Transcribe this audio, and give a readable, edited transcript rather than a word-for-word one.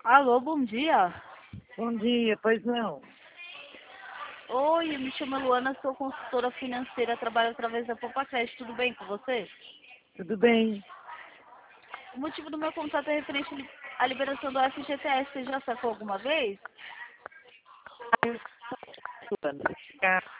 Alô, bom dia. Bom dia, pois não. Oi, me chamo Luana, sou consultora financeira, trabalho através da Popacred. Tudo bem com você? Tudo bem? O motivo do meu contato é referente à liberação do FGTS. Você já sacou alguma vez? Luana.